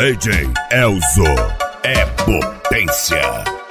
DJ Elzo é potência.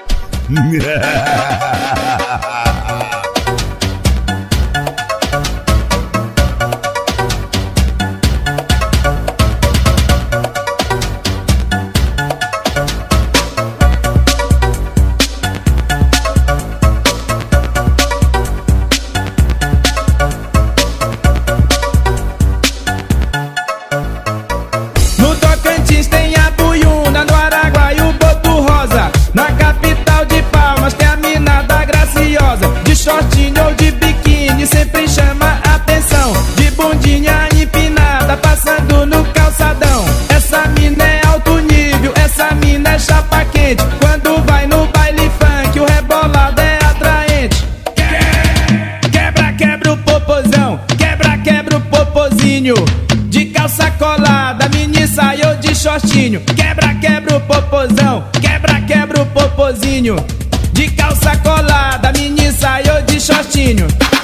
No Tocantins tem a Buiúna, no Araguaia o Boto Rosa. Na capital de Palmas tem a mina da Graciosa. De shortinho ou de biquíni sempre chama atenção. De bundinha empinada passando no calçadão. Essa mina é alto nível, essa mina é chapa quente. Quando vai no baile funk o rebolado é atraente. Quebra, quebra o popozão, quebra, quebra o popozinho. De calça colada, mini saiu de shortinho. Quebra, quebra o popozão, quebra, quebra o popozinho. De calça colada, mini saiu de shortinho.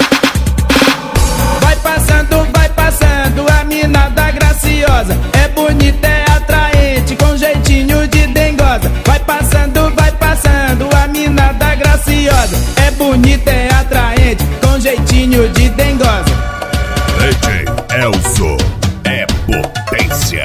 Vai passando a mina da Graciosa. É bonita, é atraente, com jeitinho de dengosa. Vai passando a mina da Graciosa. É bonita, é atraente, com jeitinho de dengosa. DJ Elzo é potência.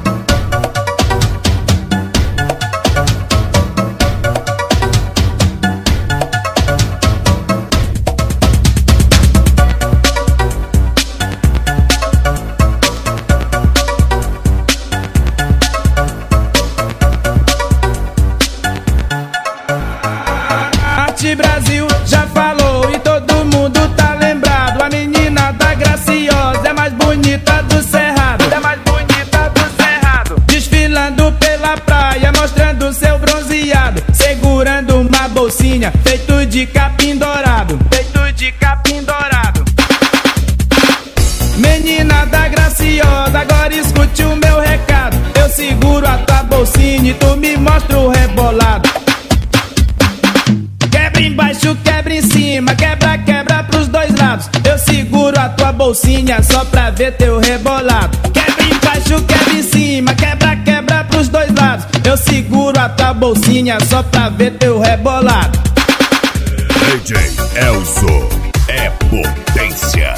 Arte Brasil já falou e todo mundo tá lembrado. A menina da Graciosa é mais bonita do Cerrado. É mais bonita do Cerrado. Desfilando pela praia, mostrando seu bronzeado. Segurando uma bolsinha, feito de capim dourado. Feito de capim dourado. Menina da Graciosa, agora escute o meu recado. Eu seguro a tua bolsinha e tu me mostra o rebolado. Quebra embaixo, quebra em cima, quebra, quebra pros dois lados. Eu seguro a tua bolsinha só pra ver teu rebolado. Quebra embaixo, quebra em cima, quebra, quebra pros dois lados. Eu seguro a tua bolsinha só pra ver teu rebolado. DJ Elzo é potência.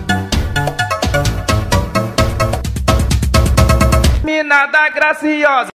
Mina da Graciosa.